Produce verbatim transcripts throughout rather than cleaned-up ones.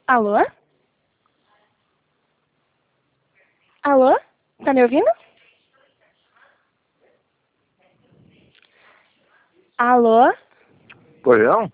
Alô? Alô? Tá me ouvindo? Alô? Pois não?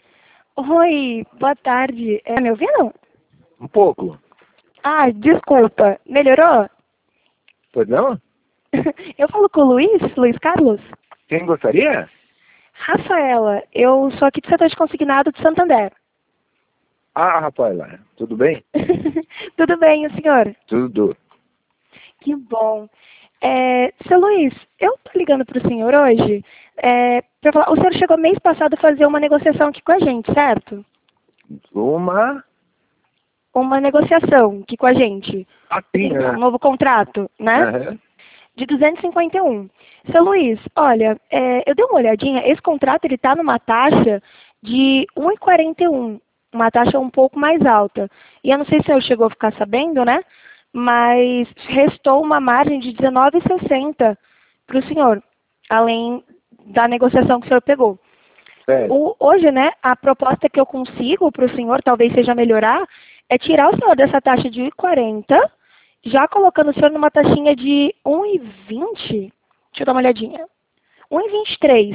Oi, boa tarde. É, me ouvindo? Um pouco. Ah, desculpa. Melhorou? Pois não? Eu falo com o Luiz, Luiz Carlos? Quem gostaria? Rafaela, eu sou aqui do setor de consignado de Santander. Ah, Rafaela, tudo bem? Tudo bem, o senhor? Tudo. Que bom. É, seu Luiz, eu tô ligando para o senhor hoje. É, pra falar, o senhor chegou mês passado a fazer uma negociação aqui com a gente, certo? Uma... Uma negociação aqui com a gente. Assim, Um né? novo contrato, né? Aham. De duzentos e cinquenta e um. Seu Luiz, olha, é, eu dei uma olhadinha, esse contrato ele está numa taxa de um vírgula quarenta e um, uma taxa um pouco mais alta. E eu não sei se o senhor chegou a ficar sabendo, né? Mas restou uma margem de dezenove vírgula sessenta para o senhor, além da negociação que o senhor pegou. Certo. O, hoje, né, a proposta que eu consigo para o senhor, talvez seja melhorar, é tirar o senhor dessa taxa de um vírgula quarenta, já colocando o senhor numa taxinha de um vírgula vinte. Deixa eu dar uma olhadinha. um vírgula vinte e três.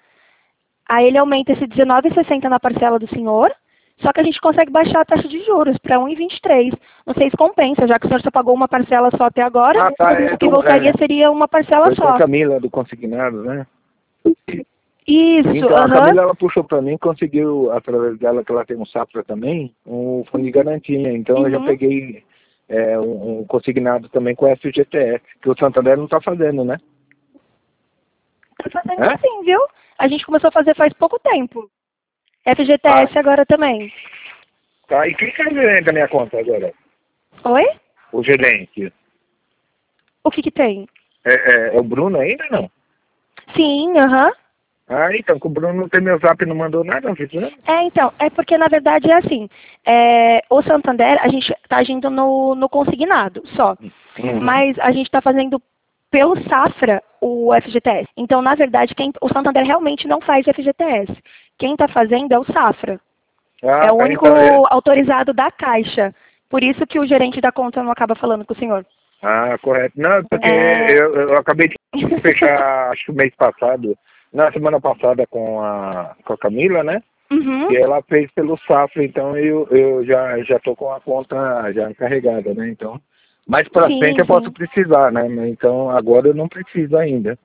Aí ele aumenta esse dezenove vírgula sessenta na parcela do senhor, só que a gente consegue baixar a taxa de juros para um vírgula vinte e três. Não sei se compensa, já que o senhor só pagou uma parcela só até agora, Ah, tá, é, o que então, voltaria é, seria uma parcela foi com a só. Camila do Consignado, né? Isso, Então, a aham. Camila, ela puxou pra mim, conseguiu, através dela, que ela tem um Safra também, um fundo de garantia. Então, eu já Uhum. peguei é, um, um consignado também com F G T S, que o Santander não tá fazendo, né? Tá fazendo É? sim, viu? A gente começou a fazer faz pouco tempo. Ah, F G T S agora também. tá. E quem que é o gerente da minha conta agora? Oi? O gerente. O que que tem? É, é, é o Bruno ainda, não? Sim, aham. Ah, então, que o Bruno não tem meu zap e não mandou nada, não fiz nada. É, então, é porque na verdade é assim, é, o Santander, a gente está agindo no, no consignado só, Uhum. mas a gente está fazendo pelo Safra o F G T S. Então, na verdade, quem, o Santander realmente não faz F G T S. Quem está fazendo é o Safra. Ah, É o tá, único então é... autorizado da Caixa. Por isso que o gerente da conta não acaba falando com o senhor. Ah, correto. Não, porque É... eu, eu acabei de fechar, acho que o mês passado, na semana passada com a, com a Camila, né? Uhum. E ela fez pelo Safra, então eu, eu já, já tô com a conta já carregada, né? Então, mais pra frente Sim, eu posso sim. precisar, né? Então, agora eu não preciso ainda.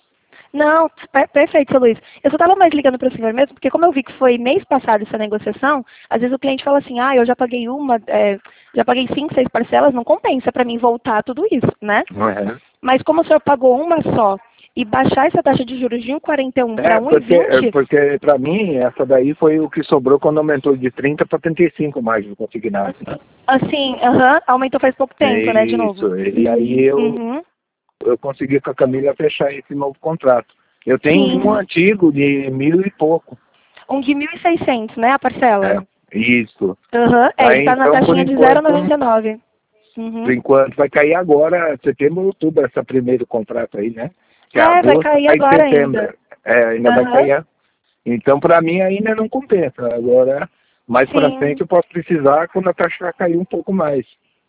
Não, per- perfeito, seu Luiz. Eu só estava mais ligando para o senhor mesmo, porque como eu vi que foi mês passado essa negociação, às vezes o cliente fala assim, ah, eu já paguei uma, é, já paguei cinco, seis parcelas, não compensa para mim voltar tudo isso, né? Não é? Mas como o senhor pagou uma só e baixar essa taxa de juros de um vírgula quarenta e um para É, porque, é, um vírgula vinte, porque pra mim, essa daí foi o que sobrou quando aumentou de trinta para trinta e cinco mais no consignado, né? assim, aham, aumentou faz pouco É tempo, né, de novo. isso. E aí eu, Uhum. eu consegui com a Camila fechar esse novo contrato. Eu tenho um Sim, antigo de mil e pouco. um de mil e seiscentos, né, a É, parcela. isso. Aham, é, ele Aí está na então, por taxinha de zero vírgula enquanto, noventa e nove. por Uhum. enquanto vai cair agora, setembro, outubro, esse primeiro contrato aí, né? Que é É, vai agosto, cair aí agora setembro. ainda. É, ainda vai Aham. cair. Então, para mim, ainda não compensa. Agora, mais para frente, Sim, eu posso precisar quando a taxa cair um pouco mais.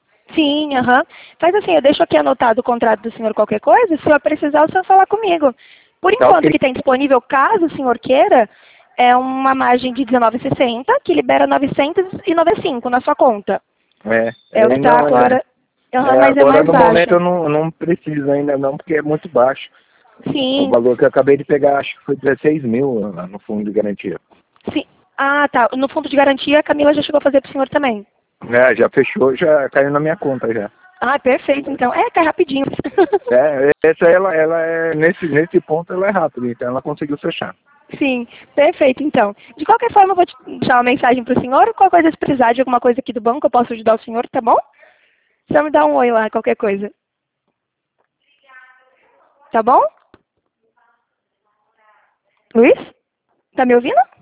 sim, aham. Faz assim, eu deixo aqui anotado o contrato do senhor qualquer coisa, se eu precisar, o senhor falar comigo. Por Tá enquanto, ok? o que tem disponível, caso o senhor queira, é uma margem de dezenove vírgula sessenta, que libera novecentos e noventa e cinco na sua conta. É, É o que é, está não, é, agora, aham, é, mas é agora mais no momento baixo. eu não, não preciso ainda não, porque é muito baixo. O Sim, valor que eu acabei de pegar, acho que foi dezesseis mil lá no fundo de garantia. sim. Ah, tá. No fundo de garantia, a Camila já chegou a fazer para o senhor também. É, já fechou, já caiu na minha conta já. Ah, perfeito, então. É, cai rapidinho. É, essa ela, ela é, nesse, nesse ponto ela é rápida, então ela conseguiu fechar. Sim, perfeito, então. De qualquer forma, eu vou te deixar uma mensagem para o senhor. Qualquer coisa, se precisar de alguma coisa aqui do banco, eu posso ajudar o senhor, tá bom? Só me dá um oi lá, qualquer coisa. Tá bom? Luiz? Tá me ouvindo?